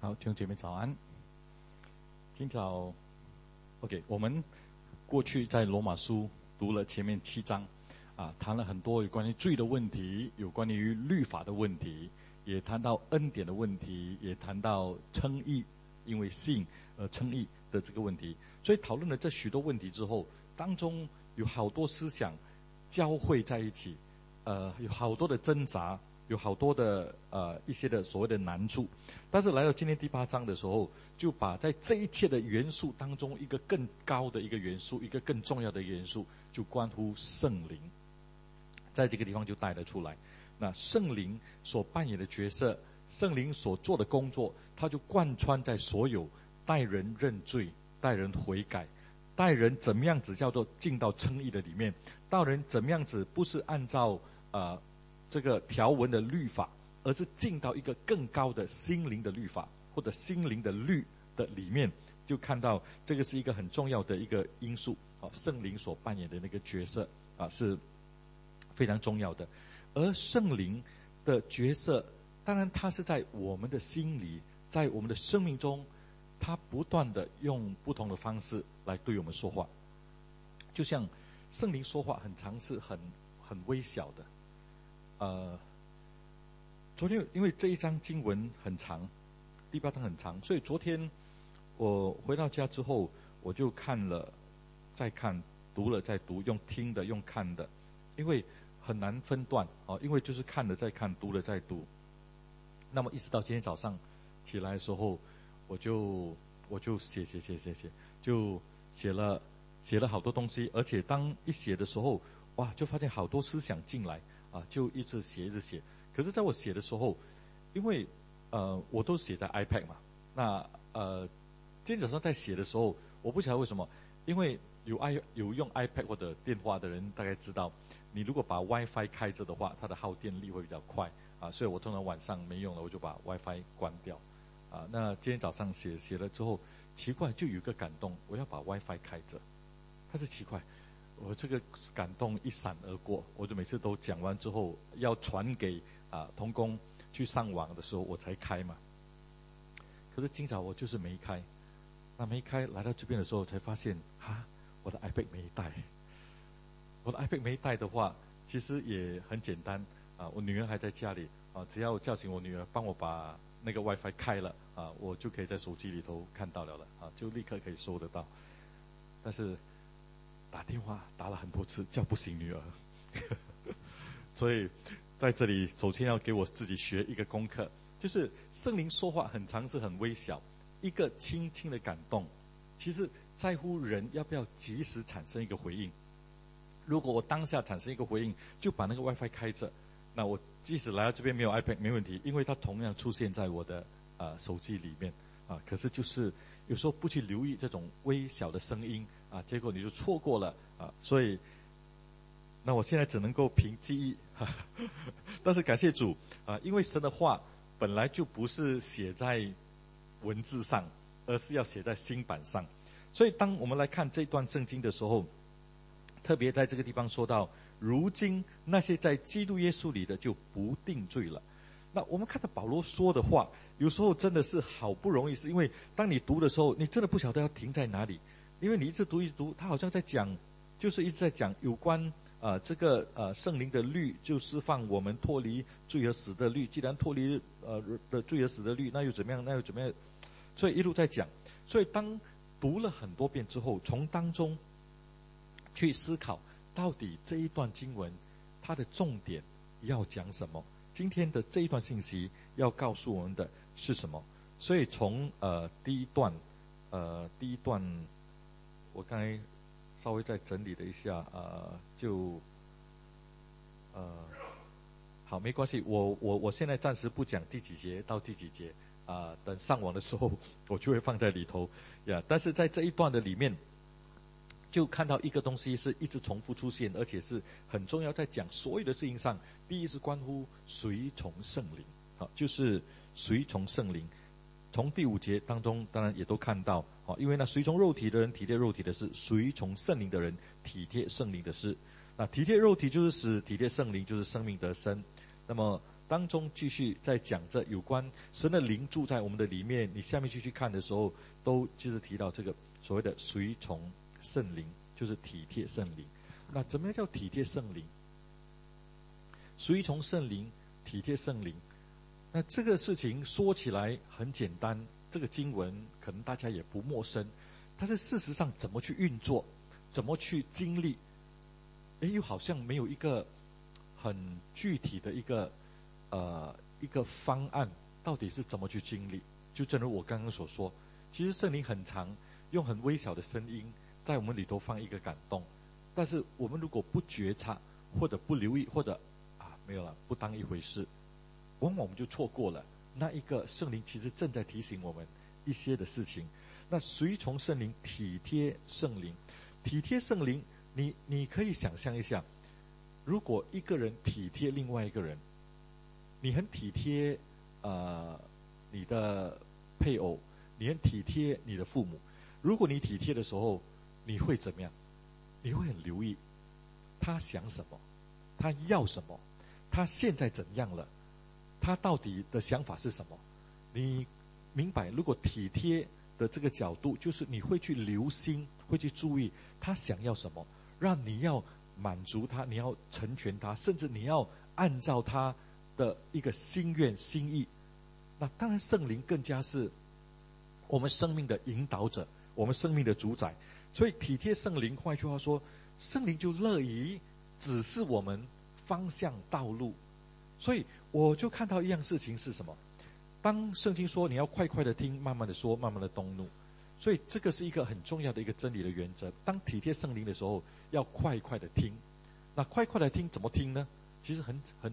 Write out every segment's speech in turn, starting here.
好，弟兄姐妹早安。今早 ，OK， 我们过去在罗马书读了前面7章，谈了很多有关于罪的问题，有关于律法的问题，也谈到恩典的问题，也谈到称义，因为信而称义的这个问题。所以讨论了这许多问题之后，当中有好多思想交汇在一起，有好多的挣扎。有好多的一些的所谓的难处，但是来到今天第8章的时候，就把在这一切的元素当中一个更高的一个元素，一个更重要的元素，就关乎圣灵，在这个地方就带了出来。那圣灵所扮演的角色，圣灵所做的工作，它就贯穿在所有带人认罪、带人悔改、带人怎么样子叫做进到称义的里面，带人怎么样子不是按照这个条文的律法，而是进到一个更高的心灵的律法或者心灵的律的里面，就看到这个是一个很重要的一个因素。圣灵所扮演的那个角色是非常重要的。而圣灵的角色，当然它是在我们的心里，在我们的生命中，它不断的用不同的方式来对我们说话。就像圣灵说话很常是很微小的。昨天因为这一章经文很长，第8章很长，所以昨天我回到家之后，我就看了再看，读了再读，用听的用看的，因为很难分段因为就是看了再看，读了再读。那么一直到今天早上起来的时候，我就写，就写了好多东西，而且当一写的时候，哇，就发现好多思想进来。就一直写。可是在我写的时候，因为我都写在 iPad 嘛，那今天早上在写的时候，我不晓得为什么，因为有用 iPad 或者电话的人大概知道，你如果把 WiFi 开着的话，它的耗电力会比较快所以我通常晚上没用了，我就把 WiFi 关掉那今天早上写了之后，奇怪，就有一个感动，我要把 WiFi 开着，但是奇怪。我这个感动一闪而过，我就每次都讲完之后要传给同工去上网的时候我才开嘛。可是今早我就是没开，那没开来到这边的时候才发现我的 iPad 没带。我的 iPad 没带的话，其实也很简单我女儿还在家里只要叫醒我女儿帮我把那个 WiFi 开了我就可以在手机里头看到了就立刻可以收得到。但是打电话打了很多次，叫不醒女儿所以在这里首先要给我自己学一个功课，就是圣灵说话很常是很微小，一个轻轻的感动，其实在乎人要不要及时产生一个回应。如果我当下产生一个回应，就把那个 WiFi 开着，那我即使来到这边没有 iPad 没问题，因为它同样出现在我的手机里面可是就是有时候不去留意这种微小的声音结果你就错过了所以那我现在只能够凭记忆但是感谢主因为神的话本来就不是写在文字上，而是要写在心版上。所以当我们来看这段圣经的时候，特别在这个地方说到，如今那些在基督耶稣里的就不定罪了。那我们看到保罗说的话，有时候真的是好不容易，是因为当你读的时候，你真的不晓得要停在哪里，因为你一直读，他好像在讲，就是一直在讲有关这个圣灵的律，就释放我们脱离罪和死的律。既然脱离的罪和死的律，那又怎么样？所以一路在讲。所以当读了很多遍之后，从当中去思考，到底这一段经文它的重点要讲什么？今天的这一段信息要告诉我们的是什么？所以从第一段，我刚才稍微再整理了一下好，没关系，我现在暂时不讲第几节到第几节等上网的时候我就会放在里头但是在这一段的里面，就看到一个东西是一直重复出现，而且是很重要，在讲所有的事情上，第一是关乎随从圣灵就是随从圣灵。从第5节当中当然也都看到因为那随从肉体的人体贴肉体的事，随从圣灵的人体贴圣灵的事。那体贴肉体就是死，体贴圣灵就是生命得生。那么当中继续在讲着有关神的灵住在我们的里面。你下面继续看的时候，都就是提到这个所谓的随从圣灵，就是体贴圣灵。那怎么样叫体贴圣灵？随从圣灵，体贴圣灵。那这个事情说起来很简单，这个经文可能大家也不陌生，但是事实上怎么去运作，怎么去经历，又好像没有一个很具体的一个方案，到底是怎么去经历。就正如我刚刚所说，其实圣灵很常用很微小的声音在我们里头放一个感动，但是我们如果不觉察，或者不留意，或者没有了，不当一回事，往往我们就错过了那一个圣灵其实正在提醒我们一些的事情。那随从圣灵，体贴圣灵。体贴圣灵，你可以想象一下，如果一个人体贴另外一个人，你很体贴你的配偶，你很体贴你的父母，如果你体贴的时候，你会怎么样？你会很留意他想什么，他要什么，他现在怎样了，他到底的想法是什么。你明白，如果体贴的这个角度，就是你会去留心，会去注意他想要什么，让你要满足他，你要成全他，甚至你要按照他的一个心愿心意。那当然圣灵更加是我们生命的引导者，我们生命的主宰。所以体贴圣灵，换句话说，圣灵就乐于指示我们方向道路。所以我就看到一样事情是什么？当圣经说你要快快的听，慢慢的说，慢慢的动怒，所以这个是一个很重要的一个真理的原则。当体贴圣灵的时候，要快快的听。那快快的听怎么听呢？其实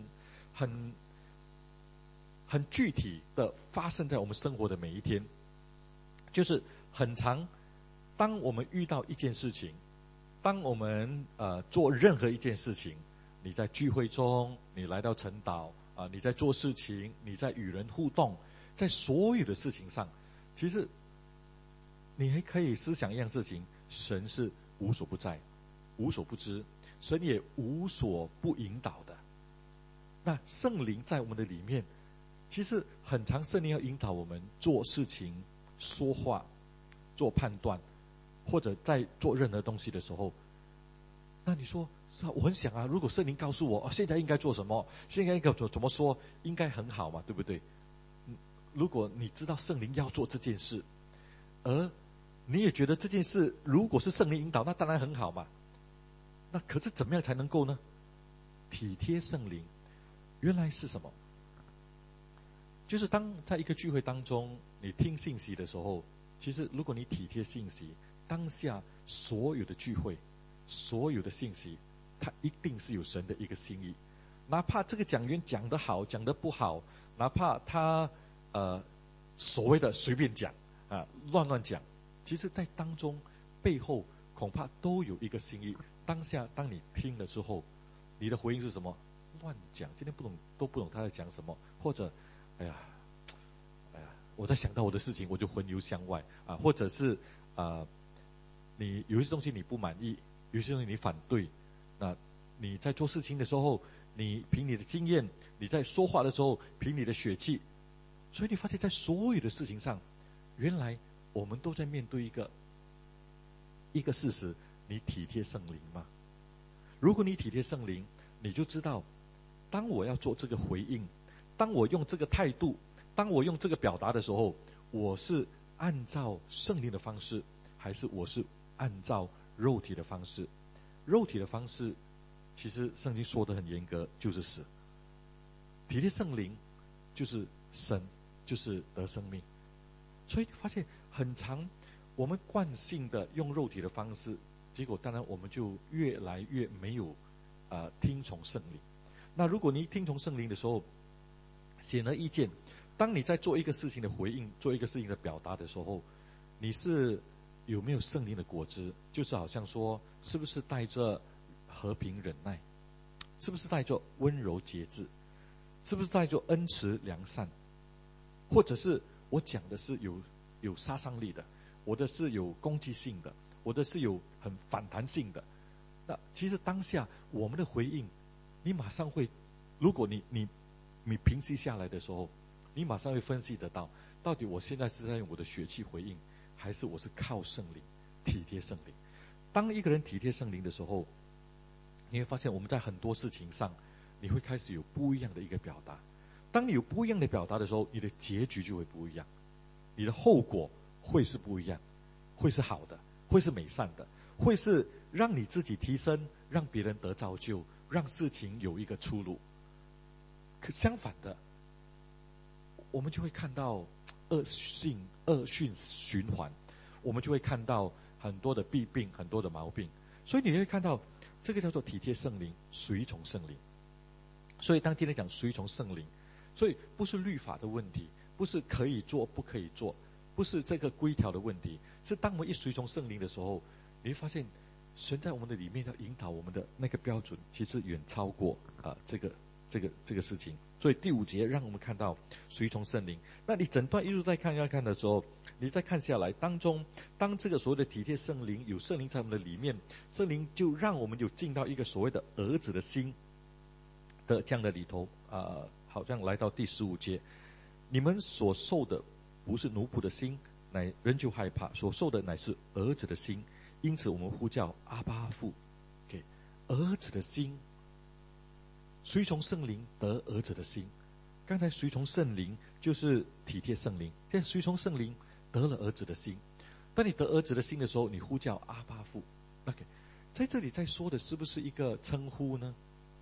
很具体的发生在我们生活的每一天，就是很常，当我们遇到一件事情，当我们做任何一件事情，你在聚会中，你来到晨祷你在做事情，你在与人互动，在所有的事情上，其实你还可以思想一样事情：神是无所不在，无所不知，神也无所不引导的。那圣灵在我们的里面，其实很常圣灵要引导我们做事情、说话、做判断，或者在做任何东西的时候，那你说是啊，我很想啊，如果圣灵告诉我现在应该做什么，现在应该怎么说，应该很好嘛，对不对？如果你知道圣灵要做这件事，而你也觉得这件事如果是圣灵引导，那当然很好嘛。那可是怎么样才能够呢？体贴圣灵，原来是什么？就是当在一个聚会当中，你听信息的时候，其实如果你体贴信息，当下所有的聚会，所有的信息，它一定是有神的一个心意。哪怕这个讲员讲得好，讲得不好，哪怕他所谓的随便讲乱讲，其实在当中背后恐怕都有一个心意。当下当你听了之后，你的回应是什么？乱讲，今天都不懂他在讲什么，或者哎呀，我在想到我的事情，我就魂游向外或者是你有一些东西你不满意，有些东西你反对，那你在做事情的时候，你凭你的经验，你在说话的时候凭你的血气，所以你发现在所有的事情上，原来我们都在面对一个事实：你体贴圣灵吗？如果你体贴圣灵，你就知道，当我要做这个回应，当我用这个态度，当我用这个表达的时候，我是按照圣灵的方式，还是我是按照肉体的方式？肉体的方式，其实圣经说得很严格，就是死。体贴圣灵，就是生，就是得生命。所以发现很常，我们惯性的用肉体的方式，结果当然我们就越来越没有听从圣灵。那如果你听从圣灵的时候，显而易见，当你在做一个事情的回应，做一个事情的表达的时候，你是有没有圣灵的果子？就是好像说，是不是带着和平忍耐？是不是带着温柔节制？是不是带着恩慈良善？或者是我讲的是有杀伤力的，我的是有攻击性的，我的是有很反弹性的？那其实当下我们的回应，你马上会，如果你你平息下来的时候，你马上会分析得到，到底我现在是在用我的血气回应，还是我是靠圣灵体贴圣灵。当一个人体贴圣灵的时候，你会发现我们在很多事情上，你会开始有不一样的一个表达。当你有不一样的表达的时候，你的结局就会不一样，你的后果会是不一样，会是好的，会是美善的，会是让你自己提升，让别人得造就，让事情有一个出路。可相反的，我们就会看到恶性循环，我们就会看到很多的弊病，很多的毛病。所以你会看到这个叫做体贴圣灵，随从圣灵。所以当今天讲随从圣灵，所以不是律法的问题，不是可以做不可以做，不是这个规条的问题，是当我们一随从圣灵的时候，你会发现神在我们的里面要引导我们的那个标准，其实远超过这个事情。所以第5节让我们看到随从圣灵。那你整段一路在看要看的时候，你再看下来当中，当这个所谓的体贴圣灵，有圣灵在我们的里面，圣灵就让我们有进到一个所谓的儿子的心的这样的里头。好像来到第15节，你们所受的不是奴仆的心，乃仍旧害怕，所受的乃是儿子的心，因此我们呼叫阿爸父。给儿子的心，随从圣灵得儿子的心。刚才随从圣灵就是体贴圣灵，现在随从圣灵得了儿子的心。当你得儿子的心的时候，你呼叫阿爸父。OK， 在这里在说的是不是一个称呼呢？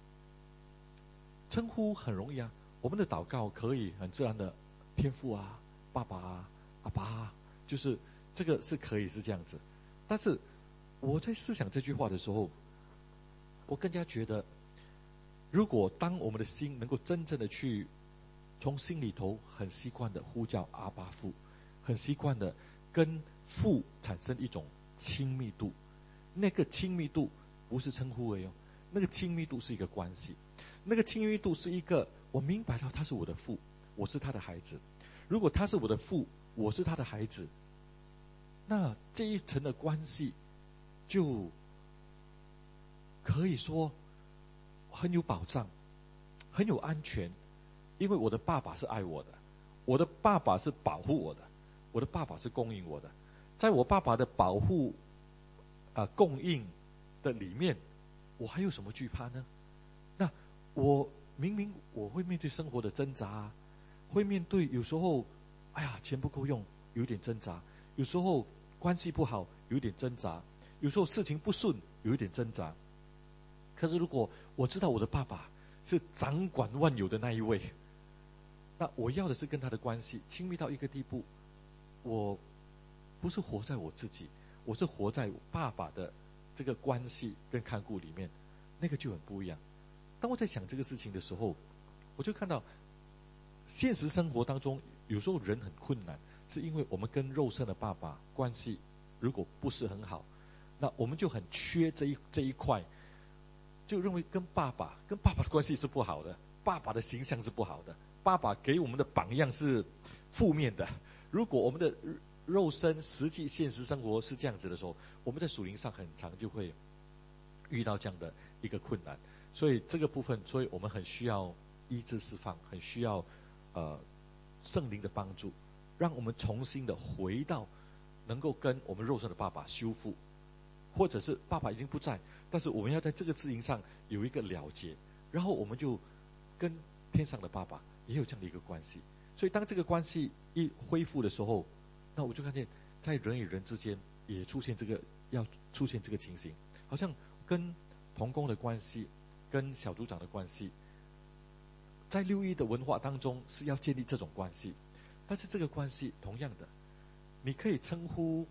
称呼很容易啊，我们的祷告可以很自然的天父啊、爸爸啊、阿爸啊，就是这个是可以是这样子。但是我在思想这句话的时候，我更加觉得，如果当我们的心能够真正的去从心里头很习惯的呼叫阿爸父，很习惯的跟父产生一种亲密度，那个亲密度不是称呼而已，那个亲密度是一个关系，那个亲密度是一个我明白到他是我的父，我是他的孩子。如果他是我的父，我是他的孩子，那这一层的关系就可以说很有保障，很有安全。因为我的爸爸是爱我的，我的爸爸是保护我的，我的爸爸是供应我的。在我爸爸的保护供应的里面，我还有什么惧怕呢？那我明明我会面对生活的挣扎，会面对有时候钱不够用，有点挣扎，有时候关系不好，有点挣扎，有时候事情不顺，有一点挣扎。可是如果我知道我的爸爸是掌管万有的那一位，那我要的是跟他的关系亲密到一个地步，我不是活在我自己，我是活在爸爸的这个关系跟看顾里面，那个就很不一样。当我在想这个事情的时候，我就看到现实生活当中有时候人很困难，是因为我们跟肉身的爸爸关系如果不是很好，那我们就很缺这一块，就认为跟爸爸的关系是不好的，爸爸的形象是不好的，爸爸给我们的榜样是负面的。如果我们的肉身实际现实生活是这样子的时候，我们在属灵上很常就会遇到这样的一个困难。所以这个部分，所以我们很需要医治释放，很需要圣灵的帮助，让我们重新的回到能够跟我们肉身的爸爸修复，或者是爸爸已经不在，但是我们要在这个事情上有一个了结，然后我们就跟天上的爸爸也有这样的一个关系。所以当这个关系一恢复的时候，那我就看见在人与人之间也要出现这个情形，好像跟同工的关系，跟小组长的关系，在6·1的文化当中是要建立这种关系。但是这个关系同样的，你可以称呼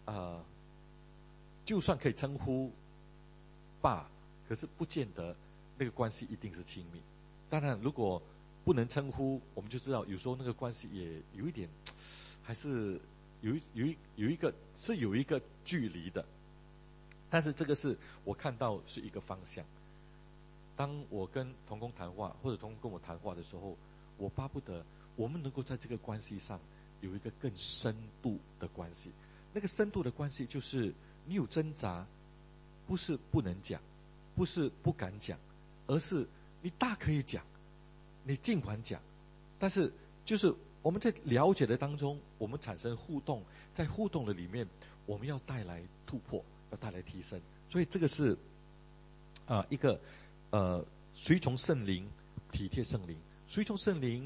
就算可以称呼爸，可是不见得那个关系一定是亲密。当然如果不能称呼，我们就知道有时候那个关系也有一点还是有一个距离的。但是这个是我看到是一个方向。当我跟同工谈话，或者同工跟我谈话的时候，我巴不得我们能够在这个关系上有一个更深度的关系。那个深度的关系就是你有挣扎，不是不能讲，不是不敢讲，而是你大可以讲， 你尽管讲，但是就是我们在了解的当中，我们产生互动，在互动的里面，我们要带来突破，要带来提升。所以这个是一个随从圣灵，体贴圣灵。随从圣灵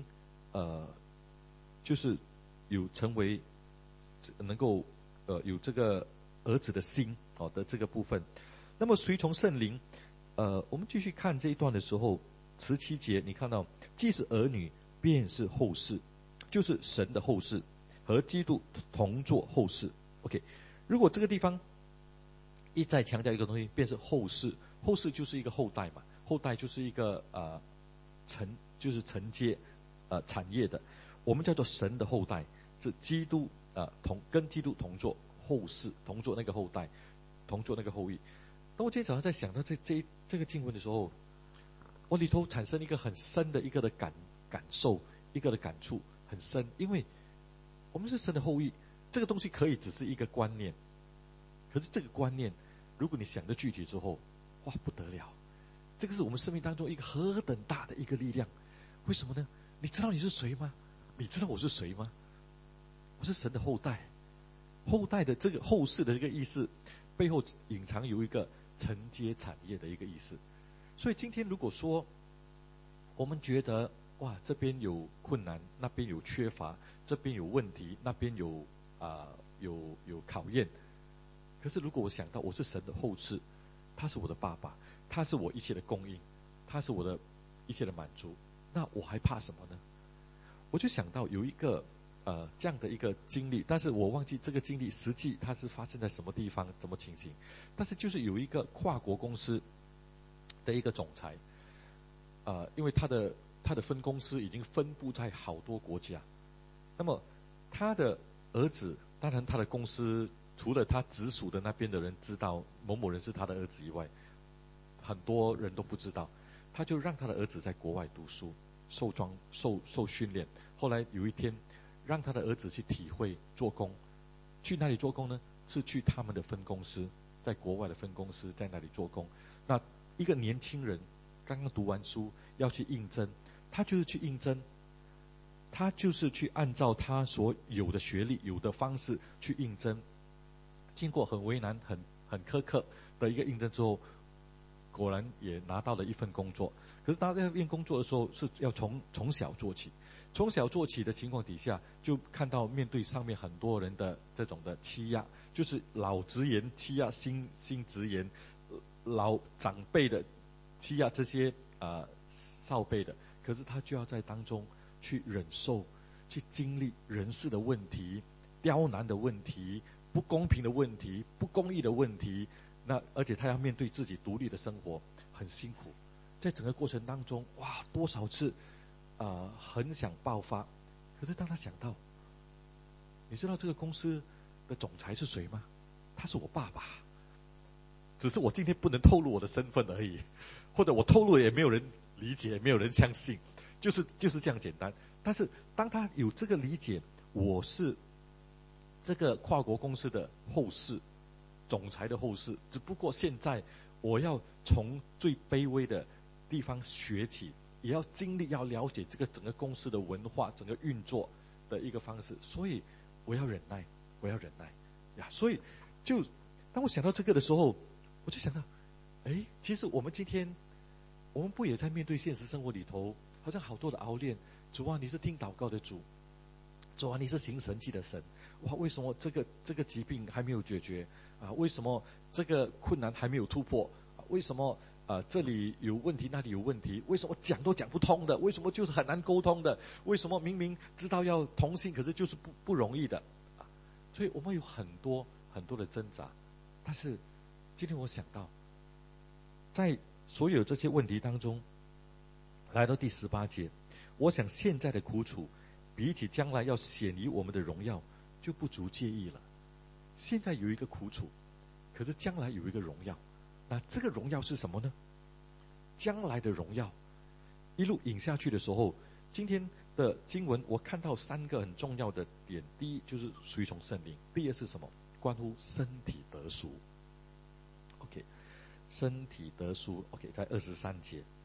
就是有成为能够有这个儿子的心的这个部分。那么随从圣灵，我们继续看这一段的时候，17节你看到，既是儿女，便是后世，就是神的后世，和基督同作后世。OK， 如果这个地方一再强调一个东西，便是后世，后世就是一个后代嘛，后代就是一个就是承接产业的，我们叫做神的后代，是基督跟基督同作后世，同作那个后代，同作那个后裔。当我今天早上在想到这个经文的时候，我里头产生一个很深的一个的感受，一个的感触很深，因为我们是神的后裔，这个东西可以只是一个观念，可是这个观念，如果你想的具体之后，哇，不得了！这个是我们生命当中一个何等大的一个力量。为什么呢？你知道你是谁吗？你知道我是谁吗？我是神的后代，后代的这个后世的这个意思，背后隐藏有一个承接产业的一个意思。所以今天如果说我们觉得哇，这边有困难，那边有缺乏，这边有问题，那边有考验，可是如果我想到我是神的后世，他是我的爸爸，他是我一切的供应，他是我的一切的满足，那我还怕什么呢？我就想到有一个这样的一个经历，但是我忘记这个经历实际它是发生在什么地方，什么情形。但是就是有一个跨国公司的一个总裁，因为他的分公司已经分布在好多国家，那么他的儿子，当然他的公司除了他直属的那边的人知道某某人是他的儿子以外，很多人都不知道。他就让他的儿子在国外读书，受训练。后来有一天，让他的儿子去体会做工。去哪里做工呢？是去他们的分公司，在国外的分公司，在那里做工。那一个年轻人刚刚读完书要去应征，他就是去应征，他就是去按照他所有的学历、有的方式去应征。经过很为难、很苛刻的一个应征之后，果然也拿到了一份工作。可是拿到一份工作的时候，是要从小做起。从小做起的情况底下，就看到面对上面很多人的这种的欺压，就是老职员欺压新职员，老长辈的欺压这些少辈的。可是他就要在当中去忍受，去经历人事的问题、刁难的问题、不公平的问题、不公义的问题。那而且他要面对自己独立的生活，很辛苦。在整个过程当中，哇，多少次很想爆发。可是当他想到，你知道这个公司的总裁是谁吗？他是我爸爸，只是我今天不能透露我的身份而已，或者我透露也没有人理解，没有人相信，就是这样简单。但是当他有这个理解，我是这个跨国公司的后世，总裁的后世，只不过现在我要从最卑微的地方学起，也要经历，要了解这个整个公司的文化、整个运作的一个方式，所以我要忍耐呀。所以就当我想到这个的时候，我就想到，其实我们今天，我们不也在面对现实生活里头，好像好多的熬炼。主啊，你是听祷告的主，主啊，你是行神迹的神。哇，为什么这个疾病还没有解决啊？为什么这个困难还没有突破？为什么这里有问题，那里有问题？为什么讲都讲不通的？为什么就是很难沟通的？为什么明明知道要同心，可是就是不容易的？所以我们有很多很多的挣扎。但是今天我想到，在所有这些问题当中，来到第18节，我想现在的苦楚，比起将来要显于我们的荣耀，就不足介意了。现在有一个苦楚，可是将来有一个荣耀。那这个荣耀是什么呢？将来的荣耀，一路引下去的时候，今天的经文我看到3个很重要的点。第一就是随从圣灵，第二是什么？关乎身体得赎。OK， 身体得赎。OK， 在23节，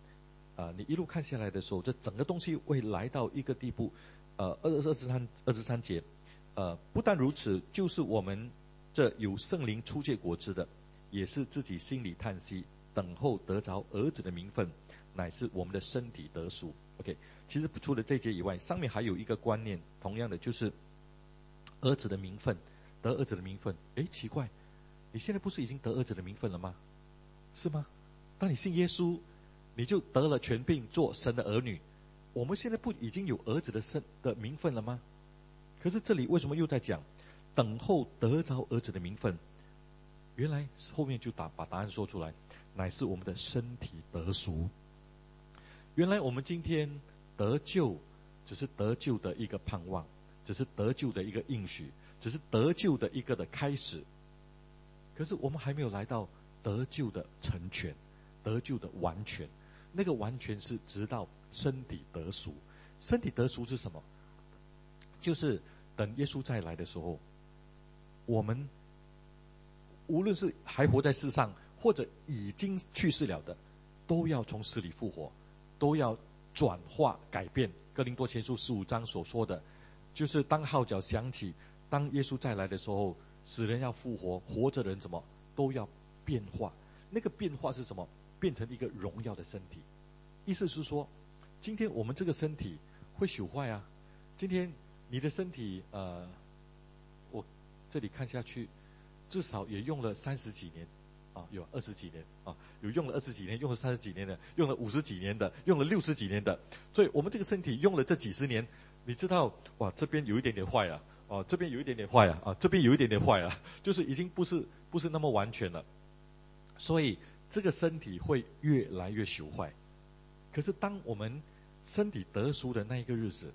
你一路看下来的时候，这整个东西会来到一个地步。23节，不但如此，就是我们这有圣灵初结果子的，也是自己心里叹息，等候得着儿子的名分，乃是我们的身体得赎。OK， 其实除了这节以外，上面还有一个观念，同样的就是儿子的名分，得儿子的名分。奇怪，你现在不是已经得儿子的名分了吗？是吗？当你信耶稣，你就得了权柄做神的儿女。我们现在不已经有儿子的名分了吗？可是这里为什么又在讲等候得着儿子的名分？原来后面就把答案说出来，乃是我们的身体得赎。原来我们今天得救，只是得救的一个盼望，只是得救的一个应许，只是得救的一个的开始。可是我们还没有来到得救的成全，得救的完全。那个完全是直到身体得赎。身体得赎是什么？就是等耶稣再来的时候，我们无论是还活在世上，或者已经去世了的，都要从死里复活，都要转化改变。哥林多前书15章所说的，就是当号角响起，当耶稣再来的时候，死人要复活，活着的人怎么都要变化。那个变化是什么？变成一个荣耀的身体。意思是说，今天我们这个身体会朽坏啊。今天你的身体我这里看下去，至少也用了30几年啊，有20几年啊，有用了20几年，用了30几年的，用了50几年的，用了60几年的。所以我们这个身体用了这几十年，你知道，哇，这边有一点点坏了，哦，这边有一点点坏了，啊，这边有一点点坏了，就是已经不是那么完全了。所以这个身体会越来越朽坏。可是当我们身体得赎的那一个日子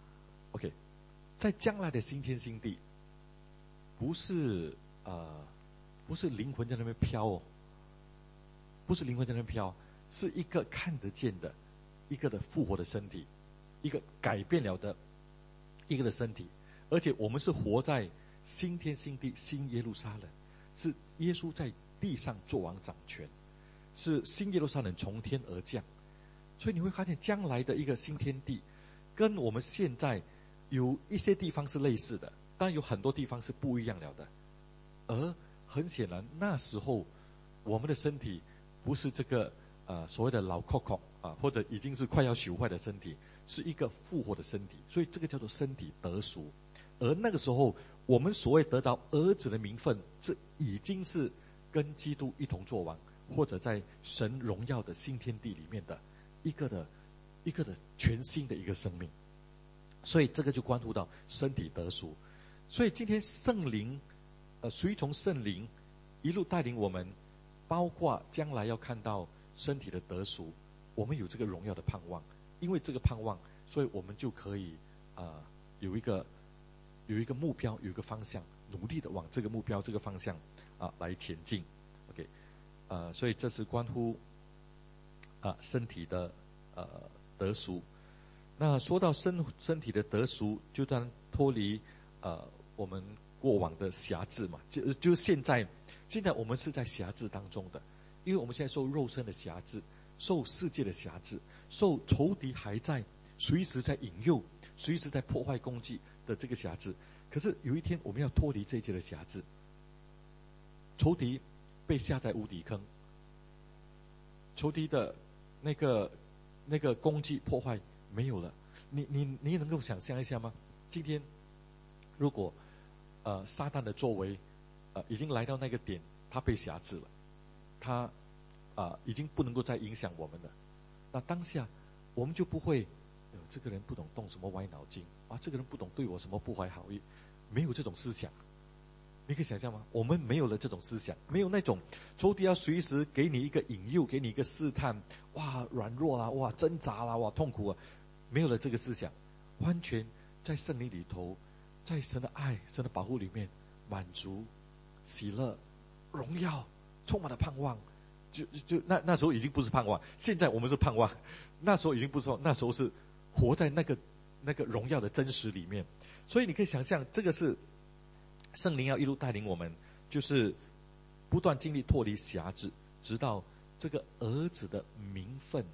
，OK， 在将来的新天新地，不是灵魂在那边飘哦，不是灵魂在那边飘，是一个看得见的一个的复活的身体，一个改变了的一个的身体。而且我们是活在新天新地新耶路撒冷，是耶稣在地上作王掌权，是新耶路撒冷从天而降。所以你会发现将来的一个新天地跟我们现在有一些地方是类似的，但有很多地方是不一样了的。而很显然那时候我们的身体不是这个所谓的老扣或者已经是快要朽坏的身体，是一个复活的身体。所以这个叫做身体得赎。而那个时候我们所谓得到儿子的名分，这已经是跟基督一同作王，或者在神荣耀的新天地里面的一个的全新的一个生命。所以这个就关乎到身体得赎。所以今天圣灵随从圣灵一路带领我们，包括将来要看到身体的得赎，我们有这个荣耀的盼望。因为这个盼望，所以我们就可以有一个目标，有一个方向，努力的往这个目标这个方向来前进。 OK， 所以这是关乎身体的得赎。那说到身体的得赎，就当脱离我们过往的辖制嘛，就现在我们是在辖制当中的，因为我们现在受肉身的辖制，受世界的辖制，受仇敌还在随时在引诱，随时在破坏攻击的这个辖制。可是有一天我们要脱离这一切的辖制，仇敌被下在无底坑，仇敌的那个攻击破坏没有了。你能够想象一下吗？今天如果撒旦的作为已经来到那个点，他被辖制了，他已经不能够再影响我们了，那当下我们就不会这个人不懂动什么歪脑筋这个人不懂对我什么不怀好意，没有这种思想。你可以想象吗？我们没有了这种思想，没有那种仇敌要随时给你一个引诱，给你一个试探，软弱啦，挣扎啦，痛苦没有了这个思想，完全在圣灵里头，在神的爱、神的保护里面满足、喜乐、荣耀，充满了盼望。就那时候已经不是盼望，现在我们是盼望，那时候已经不是盼望，那时候是活在那个荣耀的真实里面。所以你可以想象，这个是圣灵要一路带领我们，就是不断经历脱离辖制，直到这个儿子的名分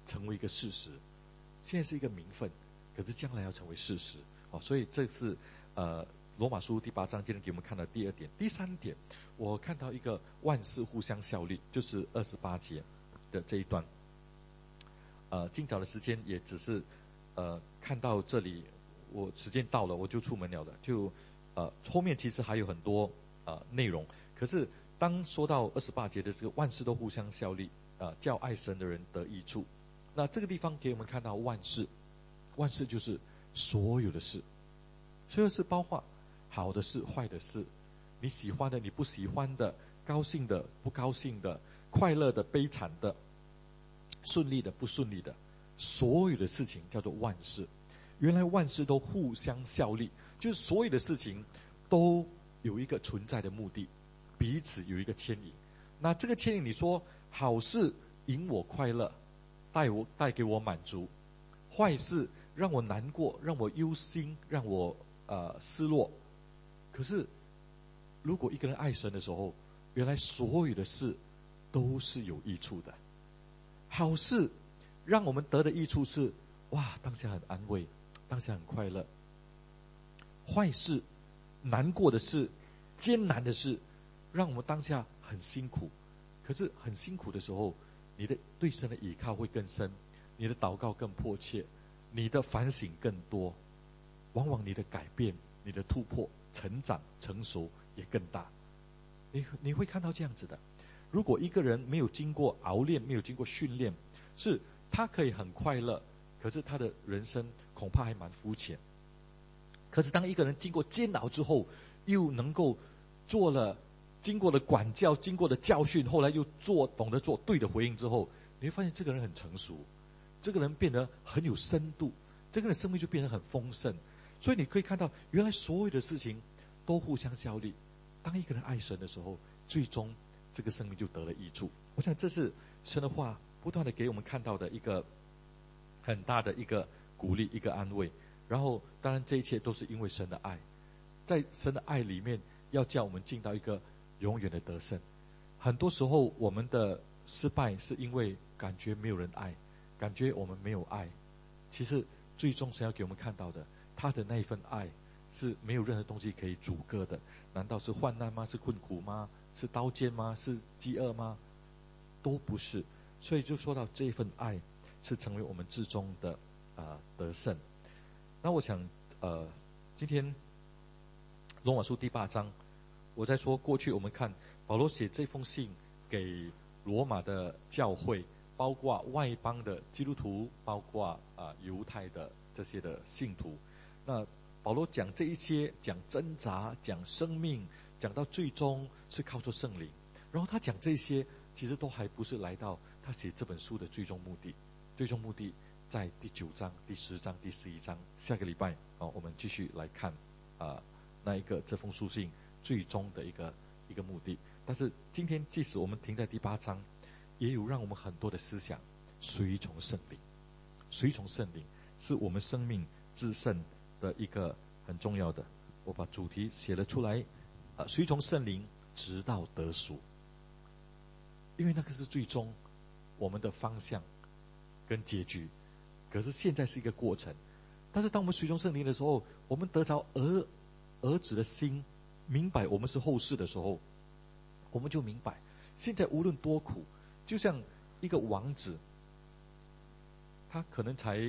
成为一个事实。现在是一个名分，可是将来要成为事实。所以这是罗马书第8章今天给我们看到第2点。第3点，我看到一个万事互相效力，就是28节的这一段。今早的时间也只是看到这里，我时间到了我就出门了的。就后面其实还有很多内容，可是当说到28节的这个万事都互相效力，叫爱神的人得益处。那这个地方给我们看到万事，万事就是所有的事，所有的事包括好的事、坏的事，你喜欢的、你不喜欢的，高兴的、不高兴的，快乐的、悲惨的，顺利的、不顺利的，所有的事情叫做万事。原来万事都互相效力，就是所有的事情都有一个存在的目的，彼此有一个牵引。那这个牵引，你说好事引我快乐，带给我满足，坏事让我难过，让我忧心，让我失落。可是如果一个人爱神的时候，原来所有的事都是有益处的。好事让我们得的益处是，哇，当下很安慰，当下很快乐。坏事、难过的事、艰难的事，让我们当下很辛苦。可是很辛苦的时候，你的对神的倚靠会更深，你的祷告更迫切，你的反省更多，往往你的改变、你的突破、成长、成熟也更大。你会看到这样子的。如果一个人没有经过熬练，没有经过训练，是他可以很快乐，可是他的人生恐怕还蛮肤浅。可是当一个人经过煎熬之后，又能够经过了管教，经过了教训，后来又懂得做对的回应之后，你会发现这个人很成熟，这个人变得很有深度，这个人生命就变得很丰盛。所以你可以看到，原来所有的事情都互相效力。当一个人爱神的时候，最终这个生命就得了益处。我想这是神的话不断的给我们看到的一个很大的一个鼓励，一个安慰。然后当然这一切都是因为神的爱，在神的爱里面要叫我们进到一个永远的得胜。很多时候我们的失败是因为感觉没有人爱，感觉我们没有爱。其实最终神要给我们看到的，他的那一份爱是没有任何东西可以阻隔的。难道是患难吗？是困苦吗？是刀剑吗？是饥饿吗？都不是。所以就说到这份爱是成为我们至终的得胜。那我想今天罗马书第8章，我在说过去我们看保罗写这封信给罗马的教会，包括外邦的基督徒，包括犹太的这些的信徒。那保罗讲这一些，讲挣扎，讲生命，讲到最终是靠着圣灵。然后他讲这些其实都还不是来到他写这本书的最终目的。最终目的在第9章、第10章、第11章。下个礼拜我们继续来看那一个这封书信最终的一个目的。但是今天即使我们停在第8章，也有让我们很多的思想随从圣灵。随从圣灵是我们生命至圣的一个很重要的。我把主题写了出来，随从圣灵直到得赎。因为那个是最终我们的方向跟结局。可是现在是一个过程。但是当我们随从圣灵的时候，我们得着儿子的心，明白我们是后世的时候，我们就明白现在无论多苦，就像一个王子，他可能才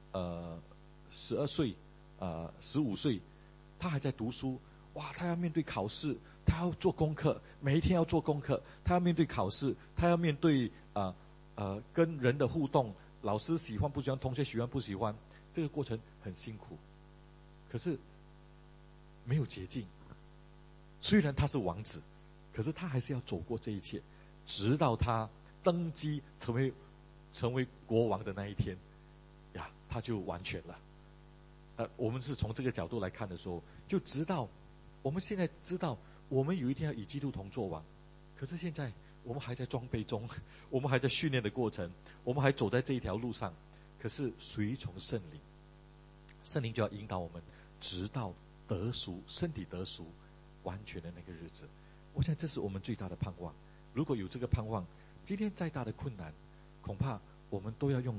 12岁15岁，他还在读书。哇，他要面对考试，他要做功课，每一天要做功课，他要面对考试，他要面对跟人的互动，老师喜欢不喜欢，同学喜欢不喜欢，这个过程很辛苦。可是没有捷径。虽然他是王子，可是他还是要走过这一切，直到他登基成为国王的那一天呀，他就完全了。我们是从这个角度来看的时候，就知道我们现在知道我们有一天要与基督同作王。可是现在我们还在装备中，我们还在训练的过程，我们还走在这一条路上。可是随从圣灵，圣灵就要引导我们直到得赎，身体得赎完全的那个日子。我想这是我们最大的盼望。如果有这个盼望，今天再大的困难，恐怕我们都要用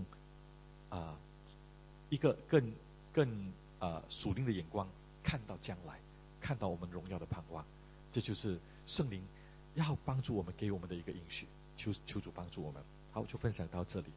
一个更属灵的眼光看到将来，看到我们荣耀的盼望。这就是圣灵要帮助我们，给我们的一个应许。求主帮助我们。好，就分享到这里。